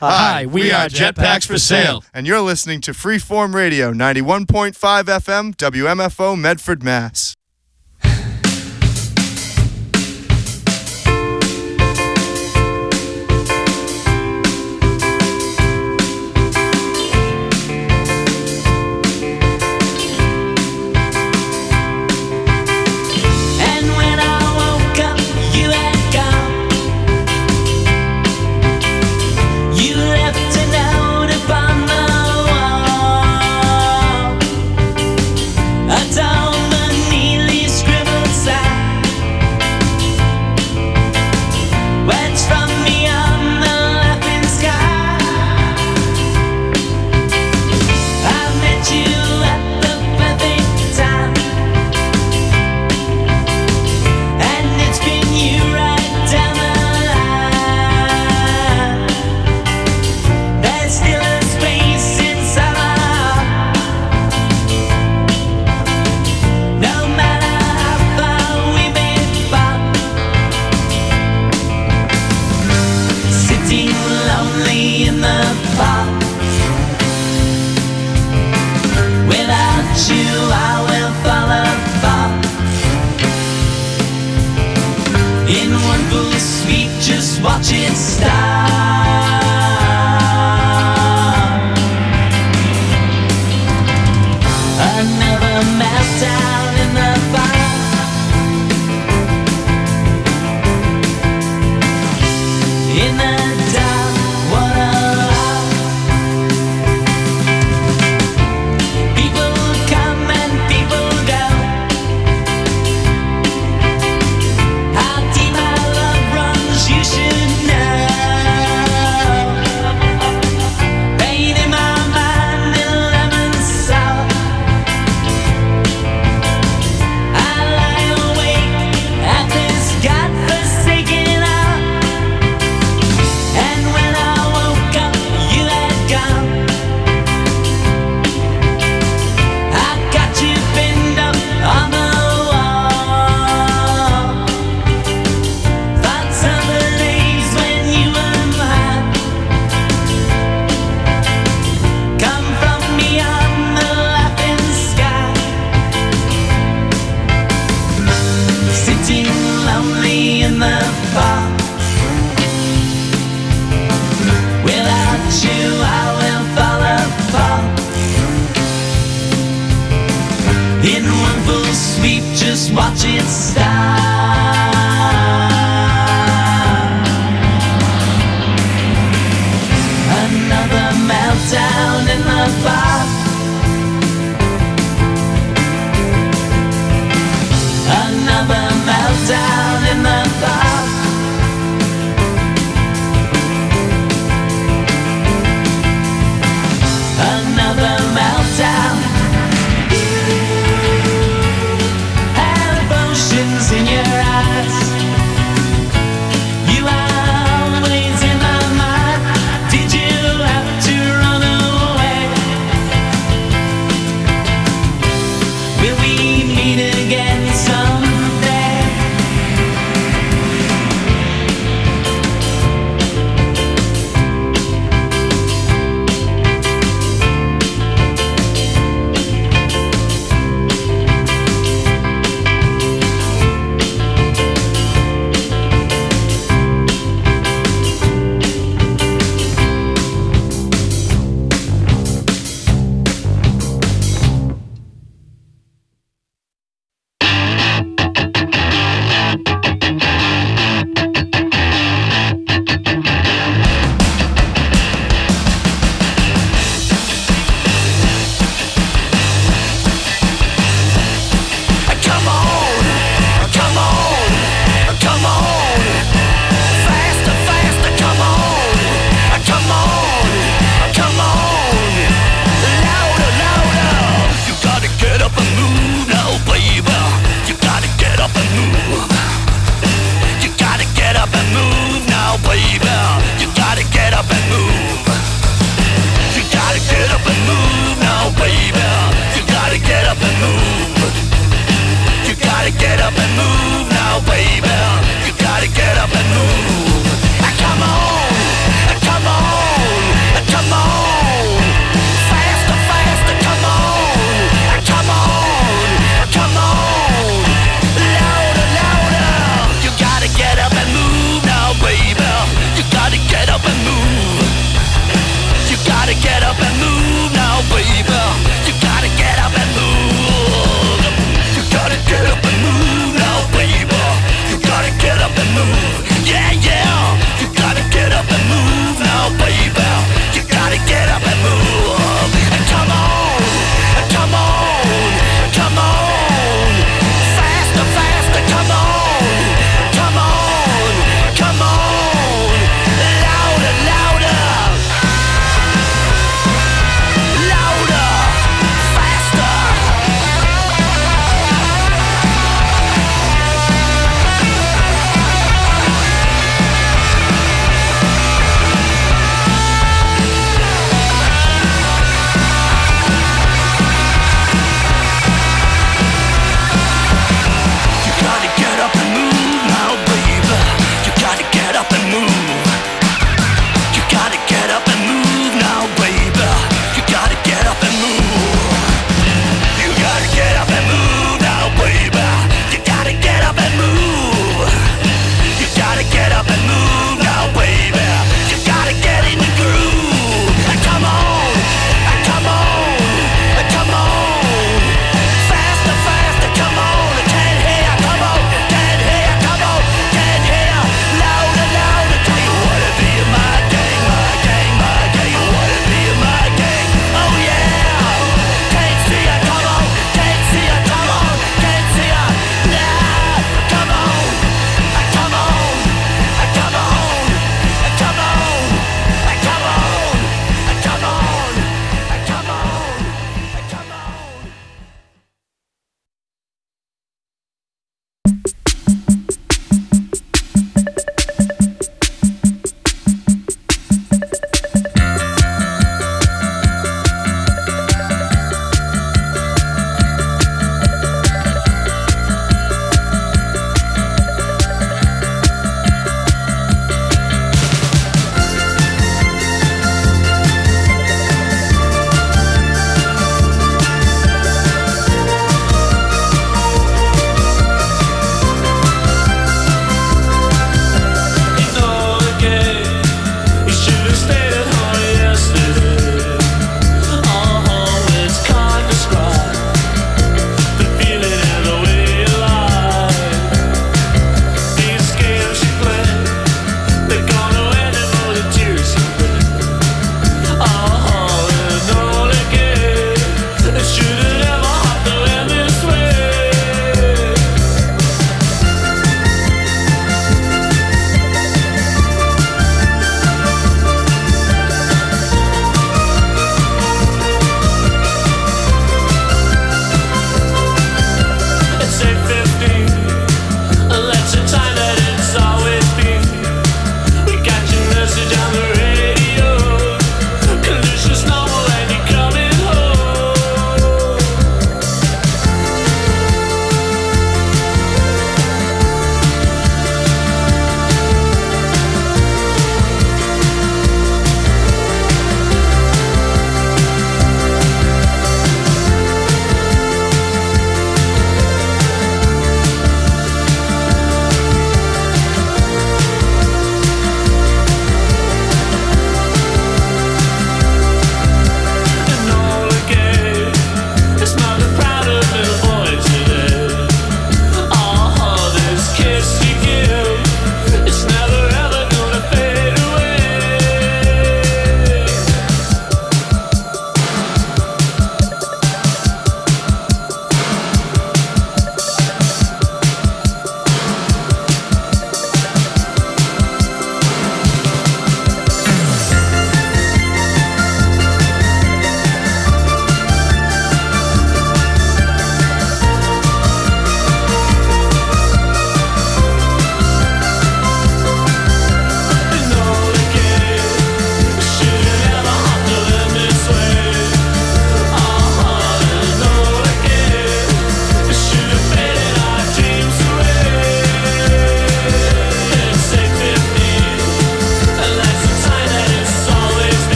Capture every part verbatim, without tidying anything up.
Hi, we are Jetpacks for Sale. And you're listening to Freeform Radio, ninety-one point five F M, W M F O, Medford, Mass. Watch it start. Another meltdown in the fire. In the dark, what a life. People come and people go. How deep our love runs, you should know.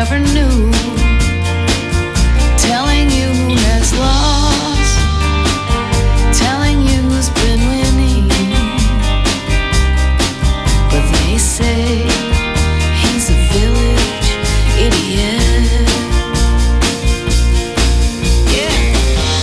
never knew. Telling you who has lost, telling you who's been winning. But they say he's a village idiot. Yeah.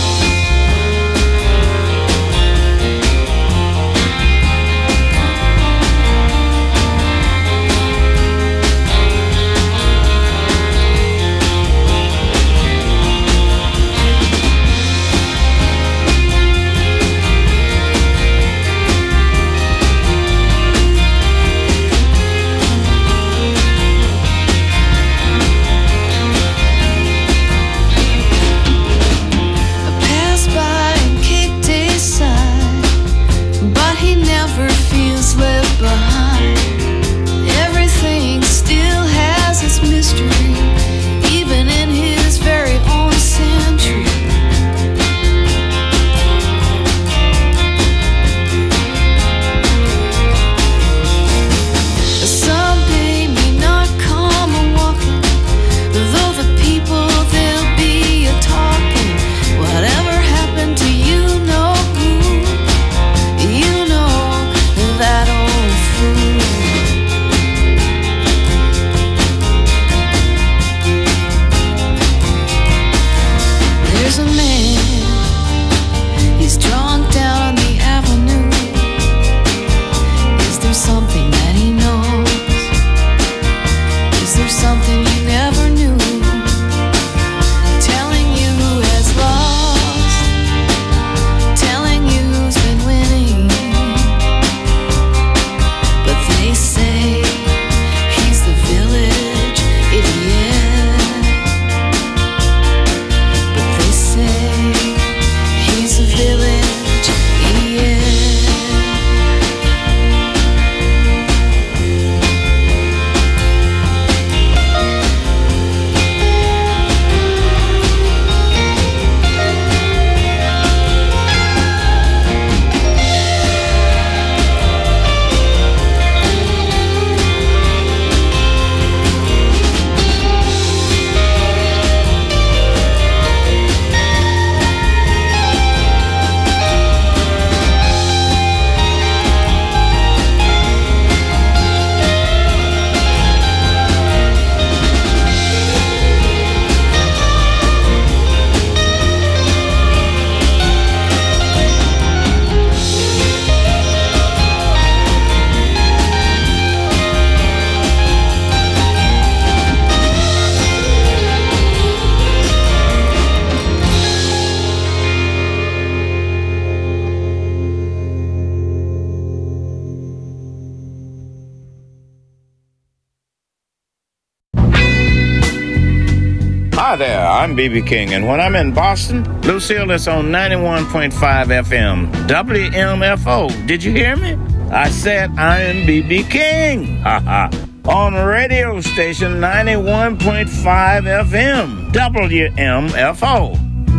Hi there, I'm B B King, and when I'm in Boston, Lucille is on ninety-one point five F M, W M F O. Did you hear me? I said I am B B King. Ha ha. On radio station ninety-one point five F M, W M F O.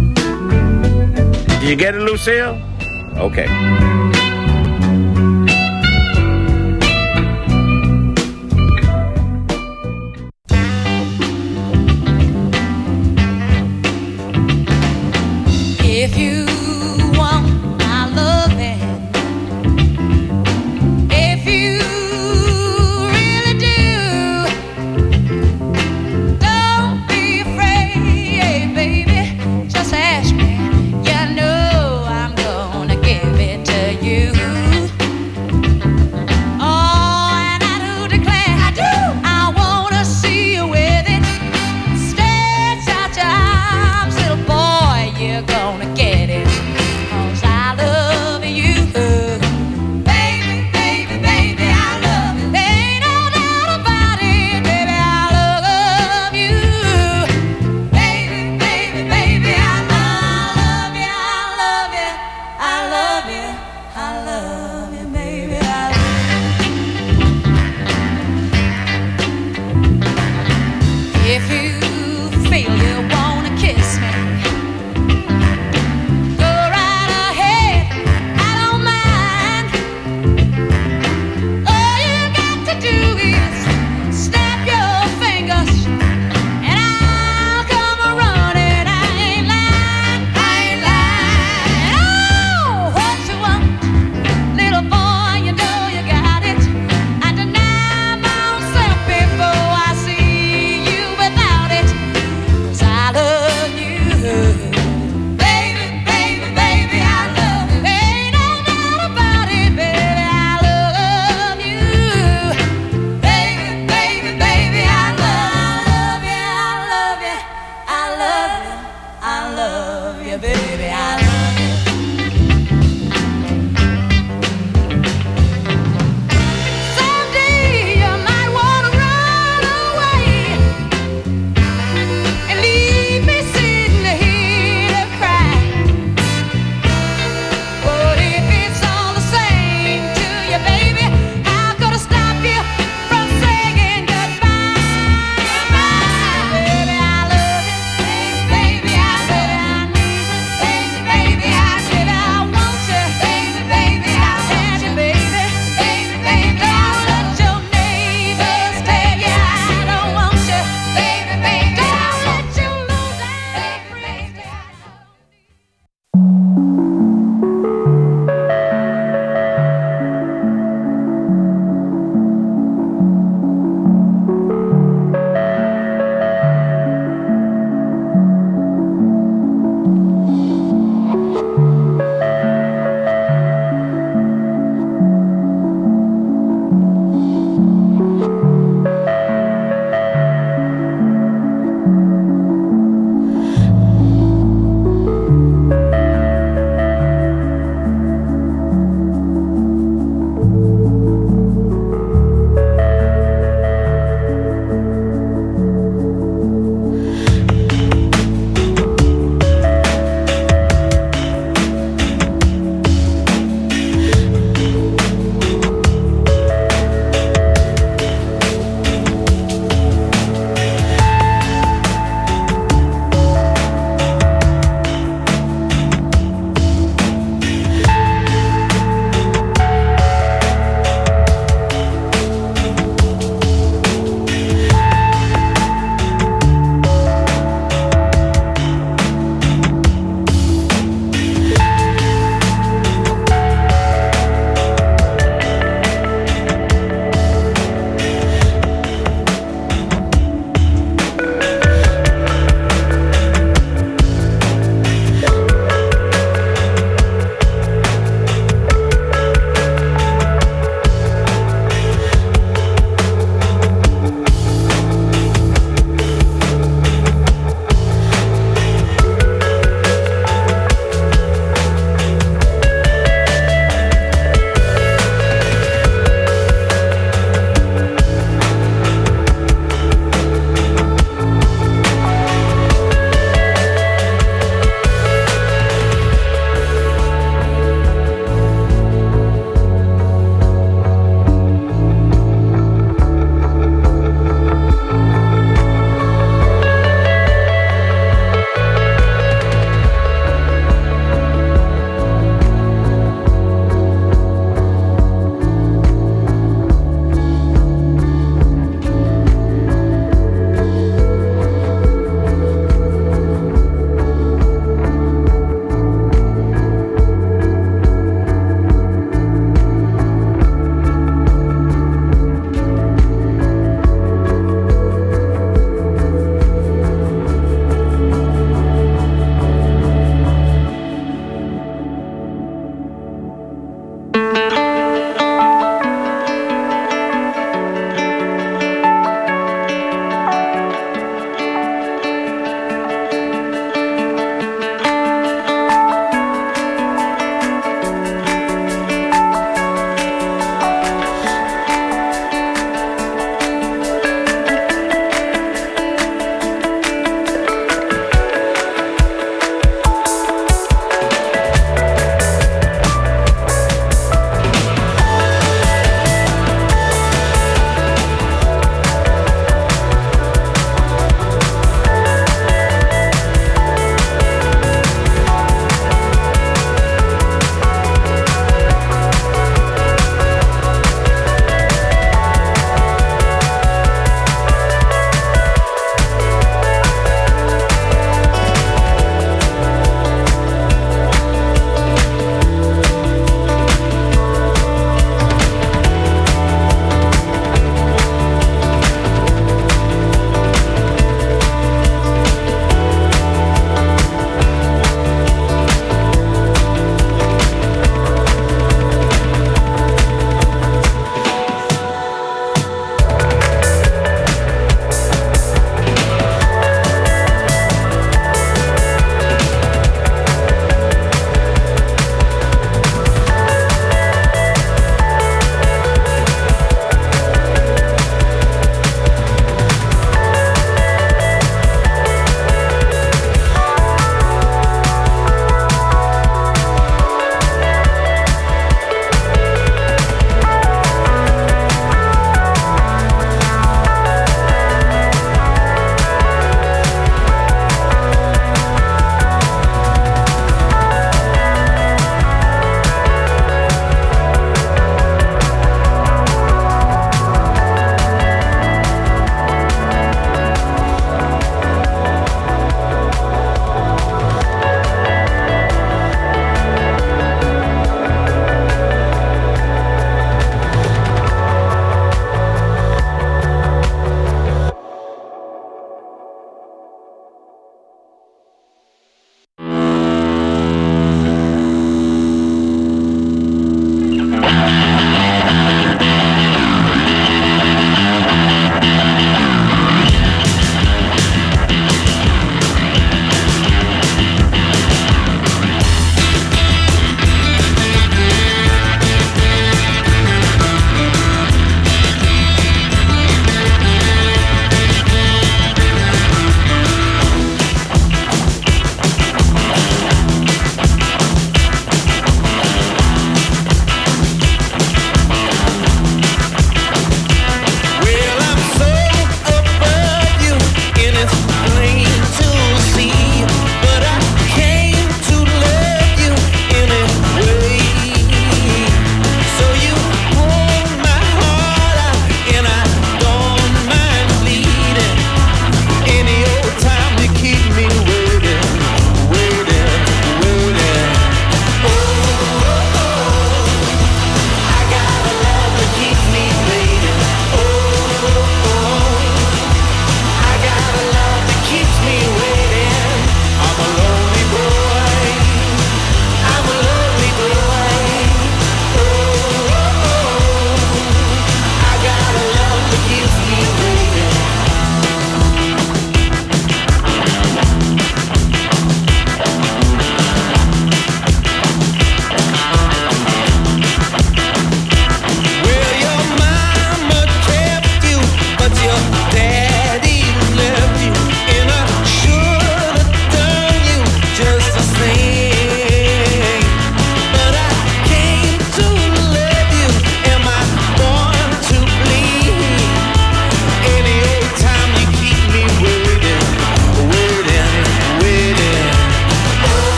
Did you get it, Lucille? Okay. If you want my loving, if you really do, don't be afraid, baby, just ask me. You know I'm gonna give it to you. Oh, and I do declare, I do, I wanna see you with it. Stretch out your arms, little boy, you're gonna get it, 'cause I love you. Baby, baby, baby, I love you. There ain't no doubt about it, baby, I love you. Baby, baby, baby, I love you, I love you, I love you, I love you, baby, I love you. If you feel you wanna kiss me, go right ahead, I don't mind. All you got to do is snap your fingers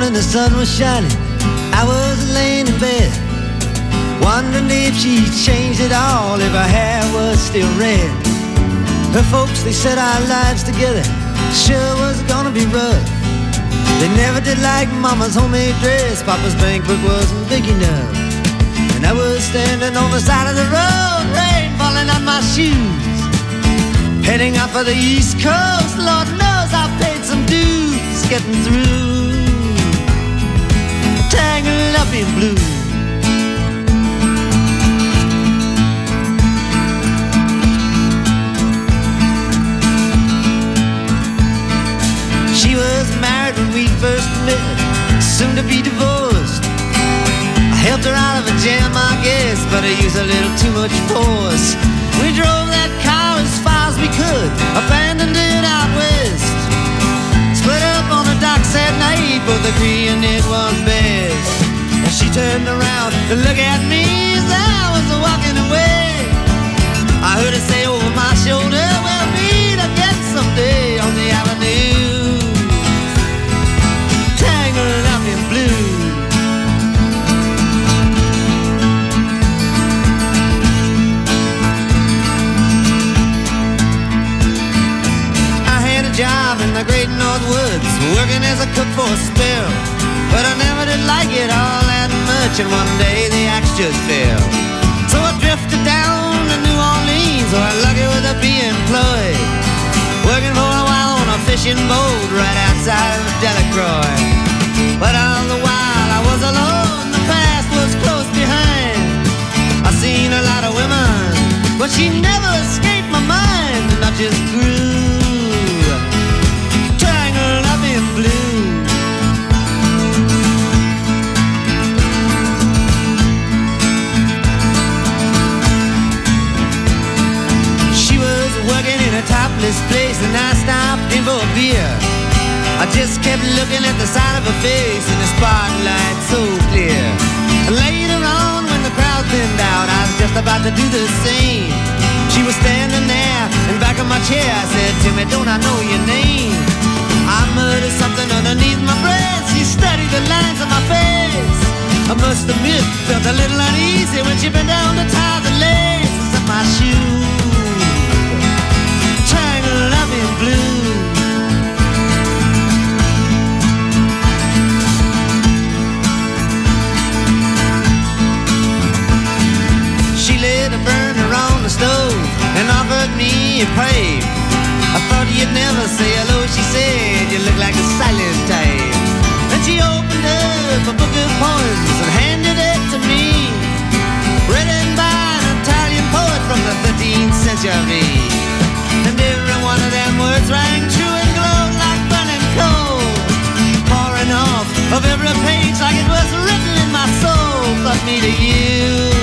when the sun was shining, I was laying in bed, wondering if she changed at all, if her hair was still red. Her folks, they said our lives together sure was gonna be rough. They never did like Mama's homemade dress, Papa's bank book wasn't big enough. And I was standing on the side of the road, rain falling on my shoes, heading out for the East Coast. Lord knows I paid some dues getting through, tangled up in blue. She was married when we first met, soon to be divorced. I helped her out of a jam, I guess, but I used a little too much force. We drove that car as far as we could, abandoned it out west. Split up on the docks at night, both agreeing it was best. And she turned around to look at me as I was walking away. I heard her say over my shoulder, we'll meet again someday on the avenue, tangled up in blue. I had a job in the great North Woods, working as a cook for a spell, but I never did like it all that much, and one day the axe just fell. So I drifted down to New Orleans, or lucky with a be employed, working for a while on a fishing boat right outside of Delacroix. But all the while I was alone, the past was close behind. I seen a lot of women, but she never escaped my mind, and I just grew tangled up in blue. She was working in a topless place, and I stopped in for a beer. I just kept looking at the side of her face in the spotlight so clear. Later on, when the crowd thinned out, I was just about to do the same. She was standing there in back of my chair. I said, Timmy, don't I know your name? I muttered something underneath my breath. She studied the lines on my face. I must admit, felt a little uneasy when she bent down to tie the laces of my shoe, tangled up in blue. Lit a burner on the stove and offered me a pipe. I thought you'd never say hello, she said, you look like a silent type. Then she opened up a book of poems and handed it to me, written by an Italian poet from the thirteenth century. And every one of them words rang true and glowed like burning coal, pouring off of every page like it was written in my soul. Fuck me to you,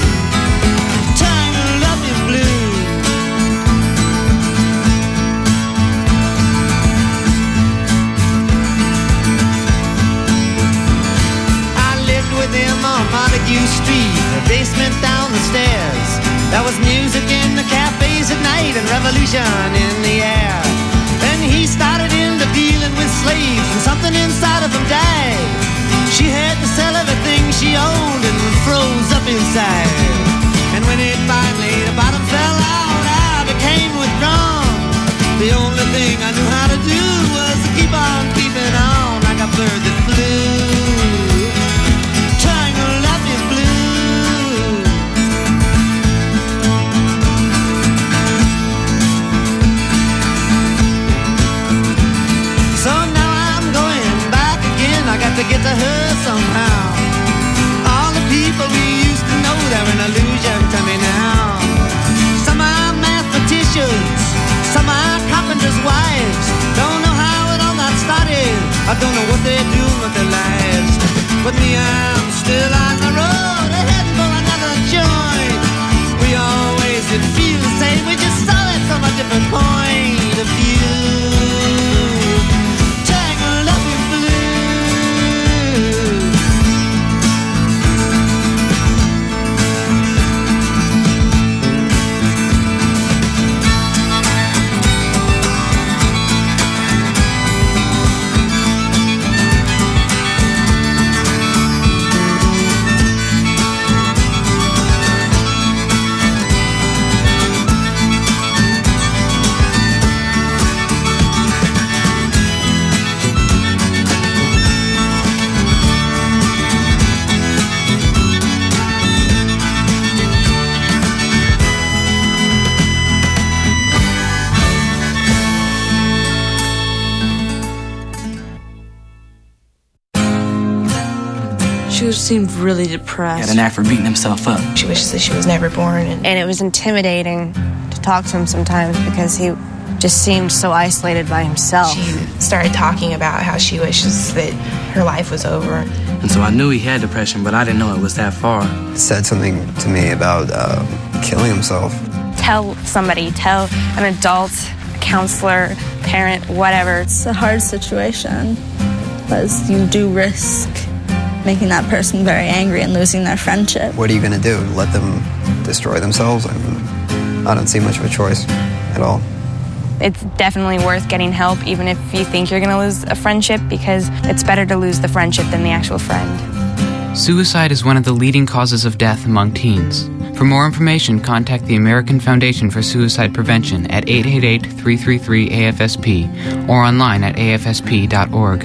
with him on Montague Street, the basement down the stairs. There was music in the cafes at night and revolution in the air. Then he started into dealing with slaves, and something inside of him died. She had to sell everything she owned and froze up inside. And when it finally, the bottom fell out, I became withdrawn. The only thing I knew how to do was to keep on keeping on like a bird that flew. To get to her somehow. All the people we used to know, they're an illusion to me now. Some are mathematicians, some are carpenters' wives. Don't know how it all got started, I don't know what they're doing with their lives. But me, I'm still on the road, heading for another joint. We always did feel the same, we just saw it from a different point of view. He seemed really depressed. He had an knack for beating himself up. She wishes that she was never born. And, and it was intimidating to talk to him sometimes because he just seemed so isolated by himself. She started talking about how she wishes that her life was over. And so I knew he had depression, but I didn't know it was that far. He said something to me about uh, killing himself. Tell somebody, tell an adult, a counselor, parent, whatever. It's a hard situation because you do risk making that person very angry and losing their friendship. What are you going to do? Let them destroy themselves? I mean, I don't see much of a choice at all. It's definitely worth getting help, even if you think you're going to lose a friendship, because it's better to lose the friendship than the actual friend. Suicide is one of the leading causes of death among teens. For more information, contact the American Foundation for Suicide Prevention at eight eight eight, three three three, A F S P or online at A F S P dot org.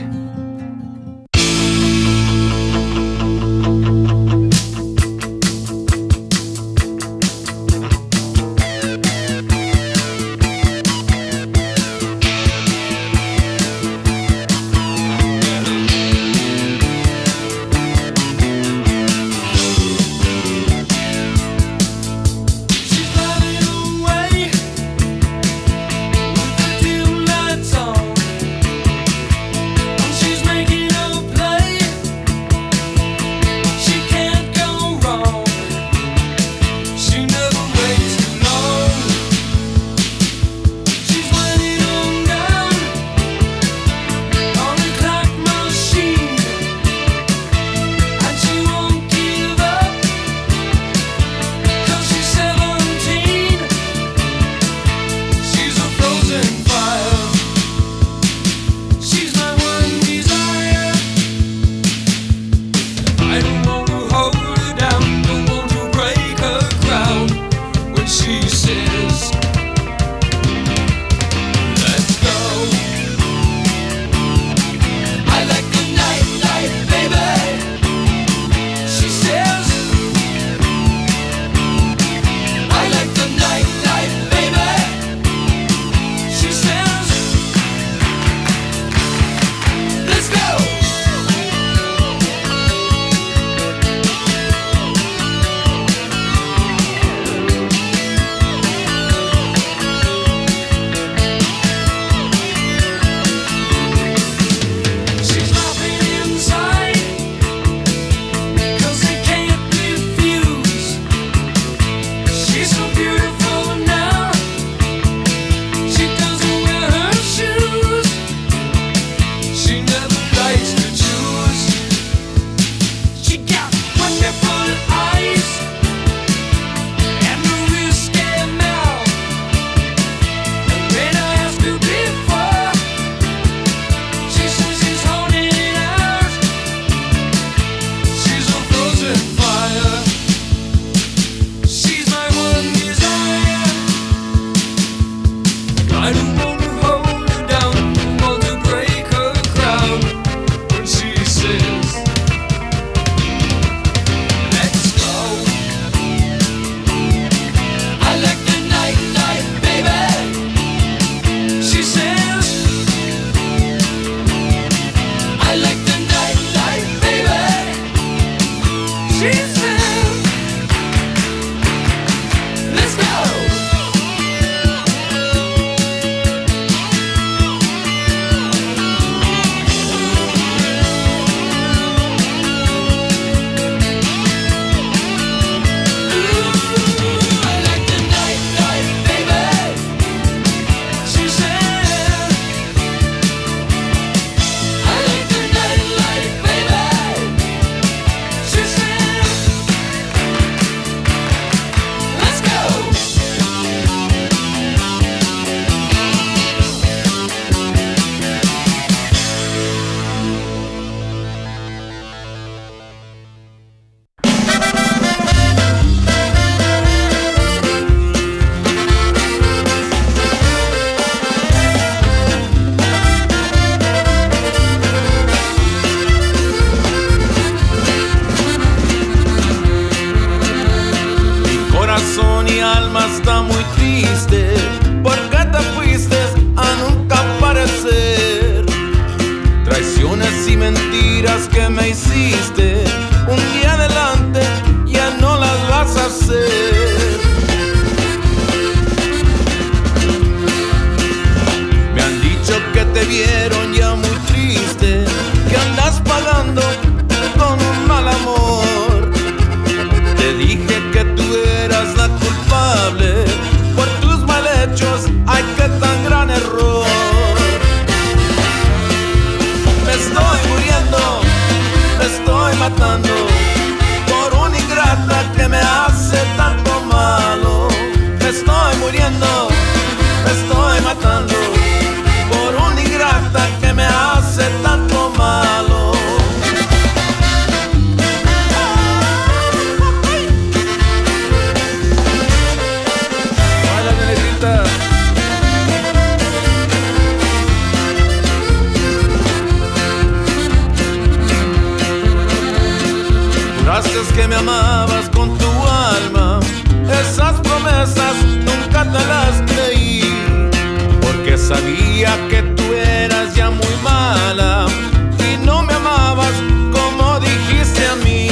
que me amabas con tu alma, esas promesas nunca te las creí, porque sabía que tú eras ya muy mala y no me amabas como dijiste a mí.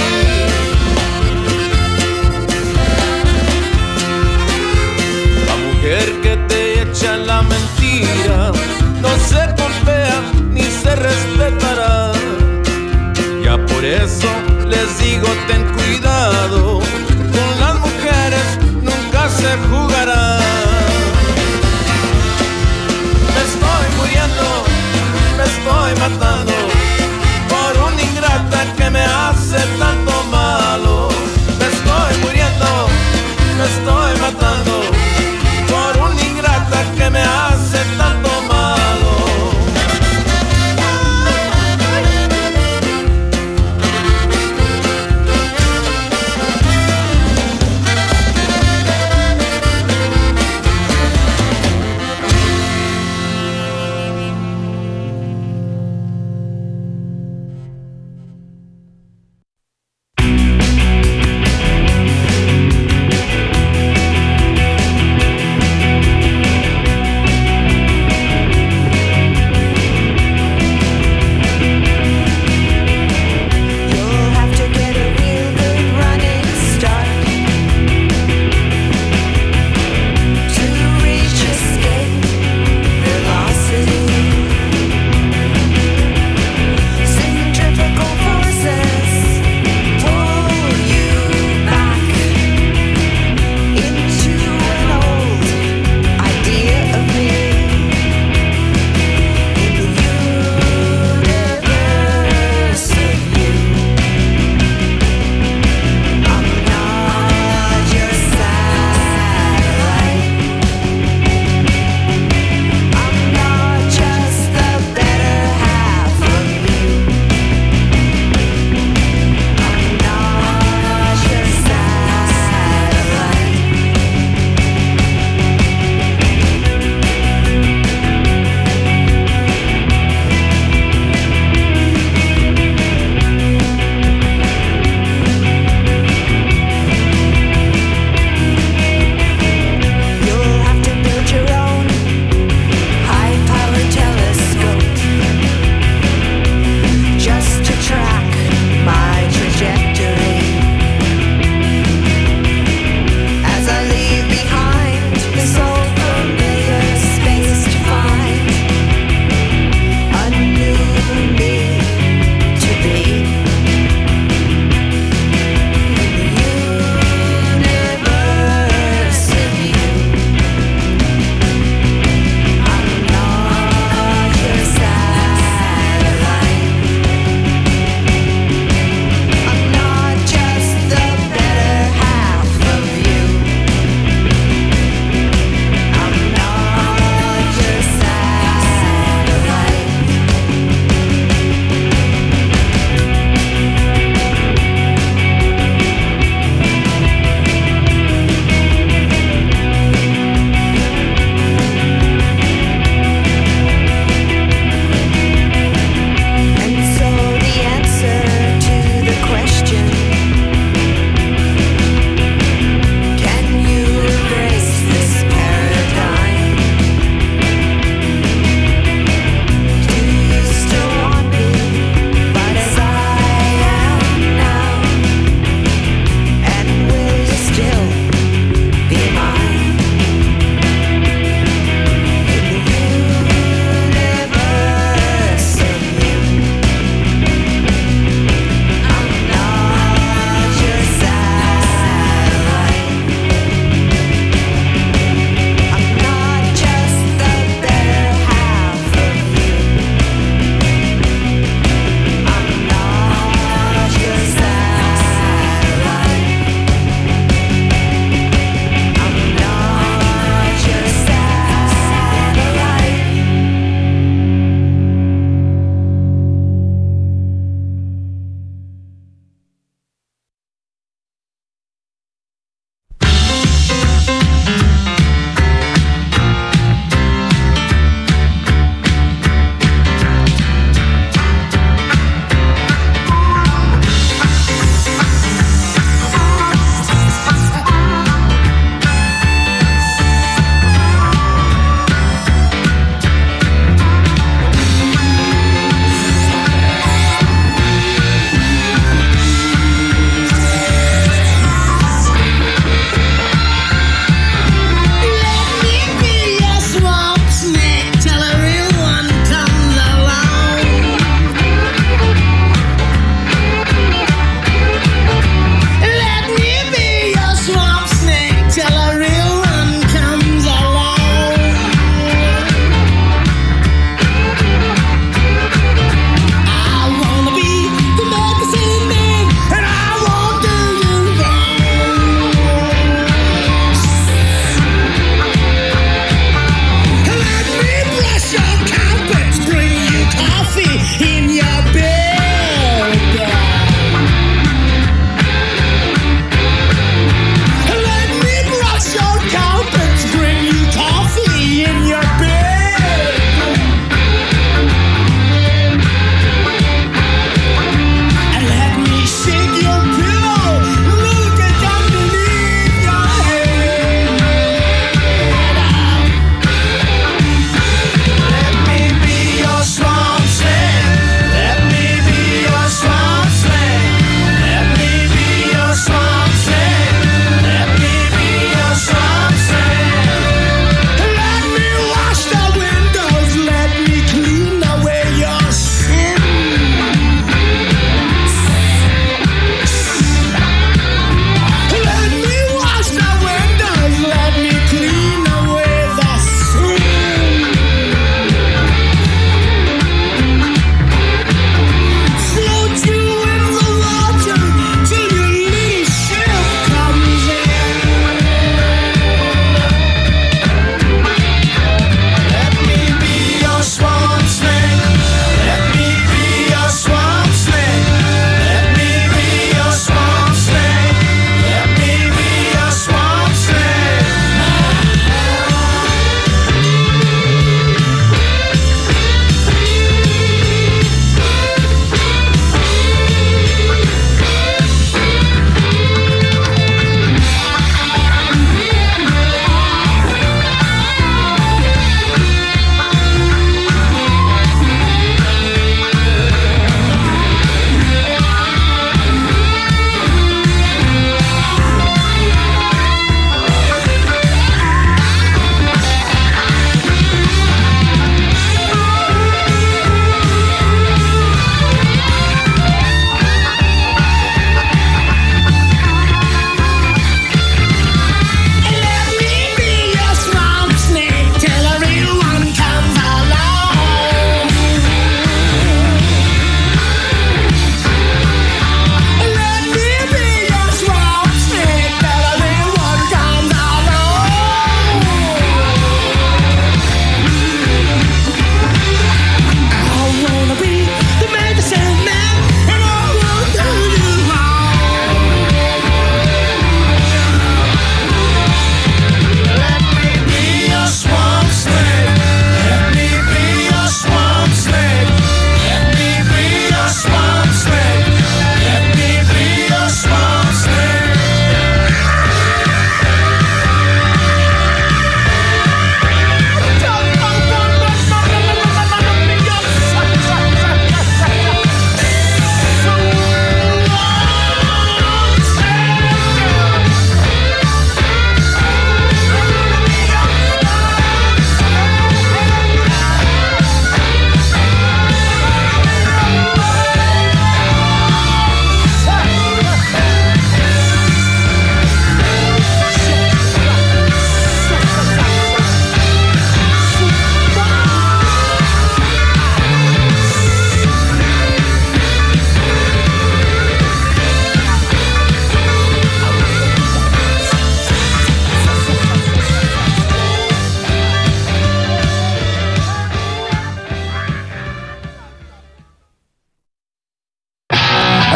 La mujer que te echa la mentira no se golpea ni se respetará. Ya por eso les digo, ten cuidado, con las mujeres nunca se jugará. Me estoy muriendo, me estoy matando.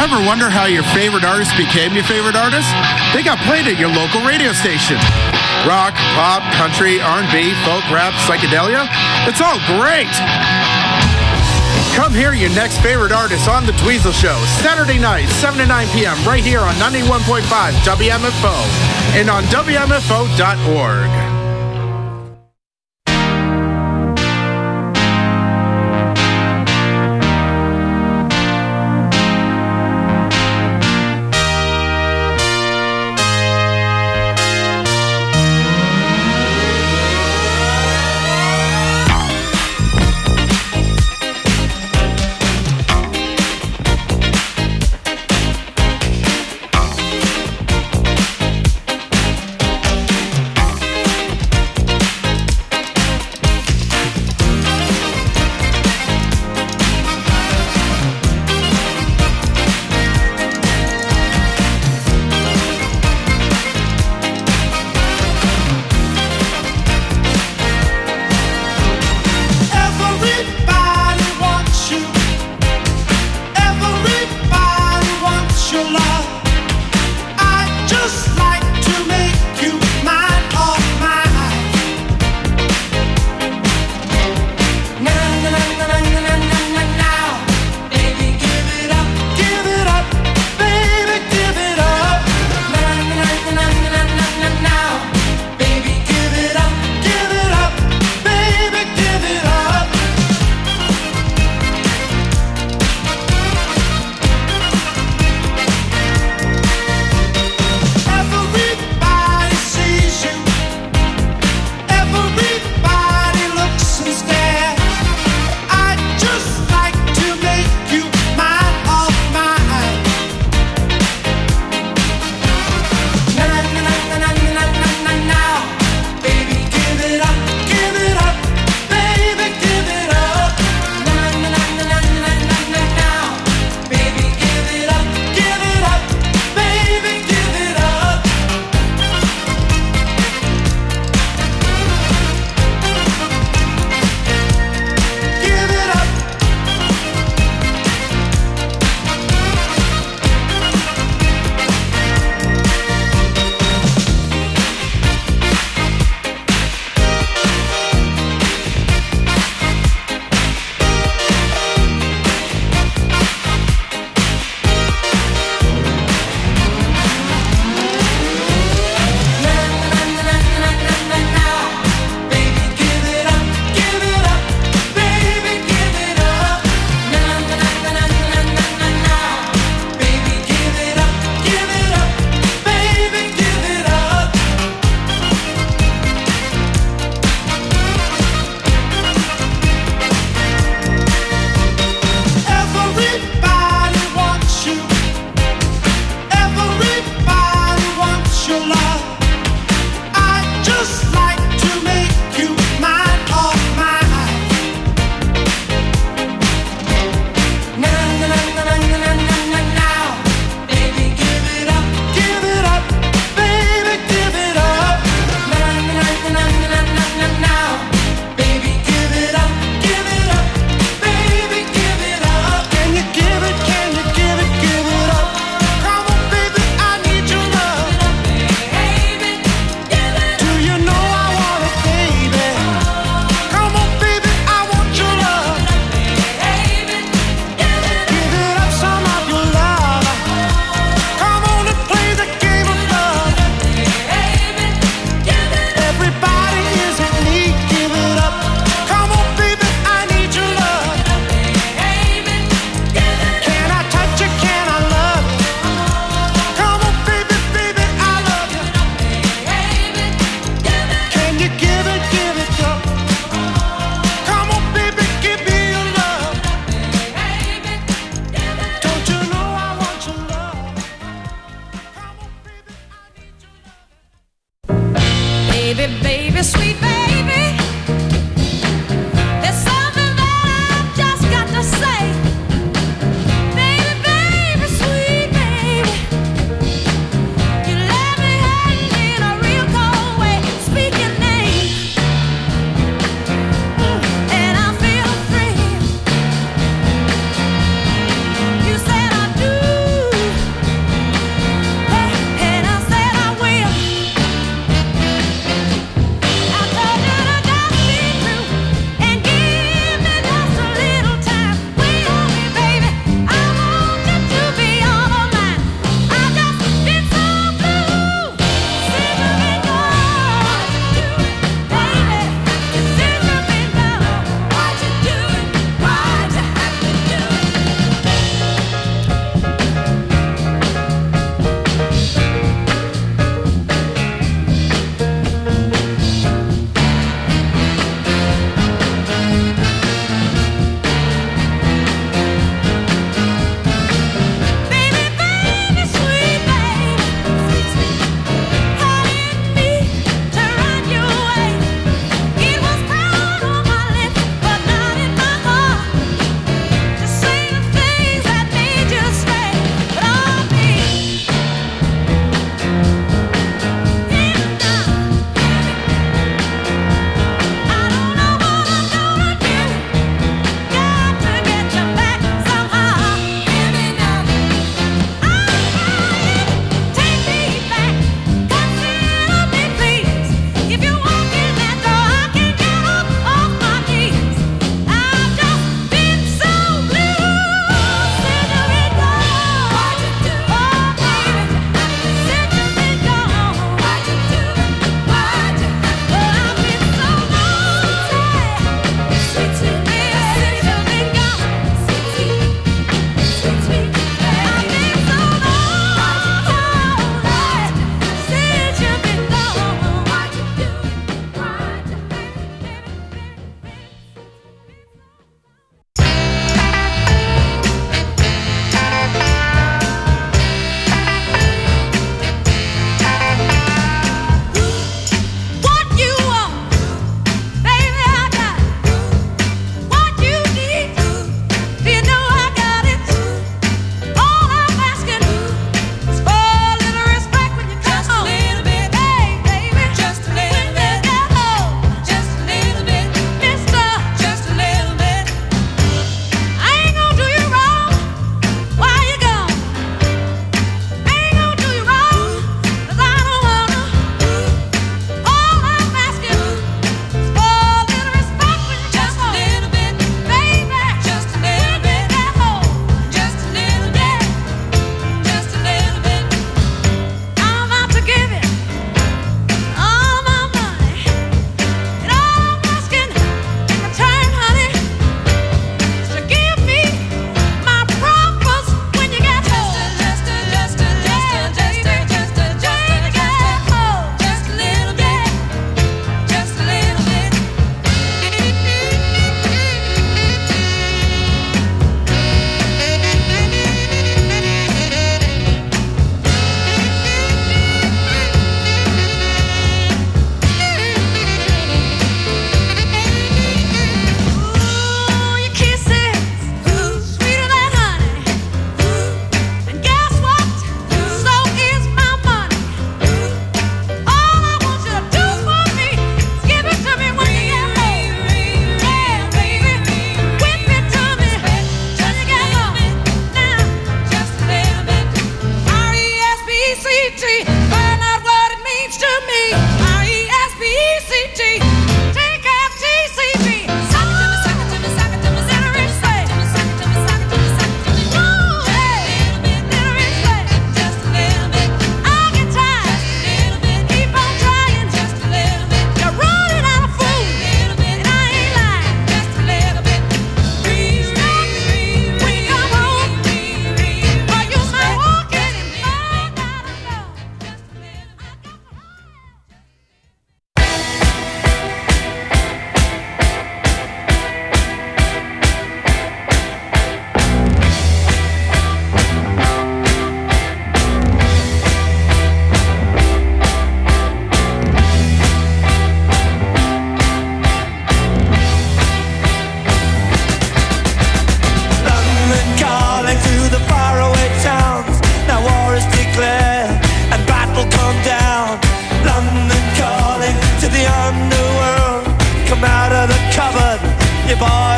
Ever wonder how your favorite artist became your favorite artist? They got played at your local radio station. Rock, pop, country, R and B, folk, rap, psychedelia. It's all great. Come hear your next favorite artist on The Dweezil Show, Saturday night, seven to nine p.m. right here on ninety-one point five W M F O and on W M F O dot org.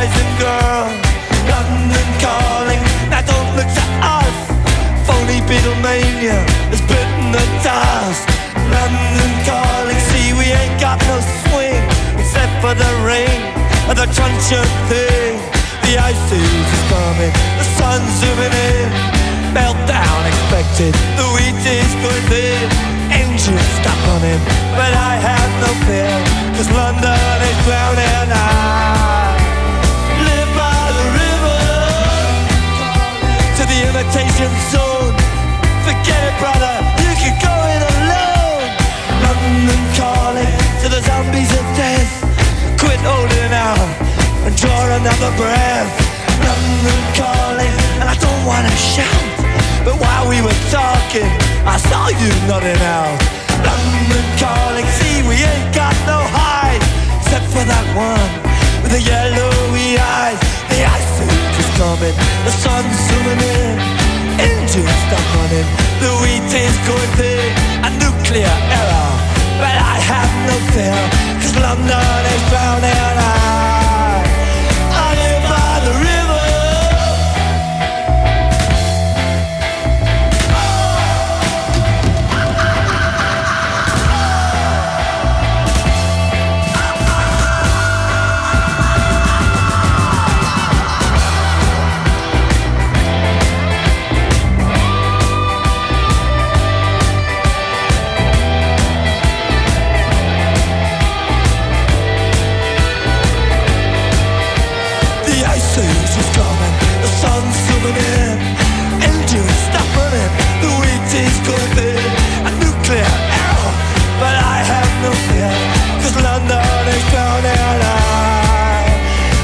boys and girls. London calling, now don't look to us. Phony Beatlemania has bitten the dust. London calling, see we ain't got no swing except for the ring and the truncheon thing. The ice age is coming, the sun's zooming in. Meltdown expected, the wheat is going thin. Engines stop running, but I have no fear, cause London is drowning. I live by the river, to the imitation zone. Forget it, brother, you can go it alone. London calling to the zombies of death. Quit holding out and draw another breath. London calling, and I don't wanna shout, but while we were talking, I saw you nodding out. London calling, see we ain't got no hide, except for that one with the yellowy